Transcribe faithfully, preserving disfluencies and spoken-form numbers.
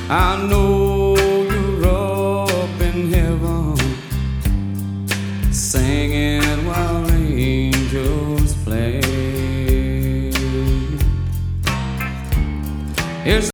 I know you're up in heaven, singing while angels play. Here's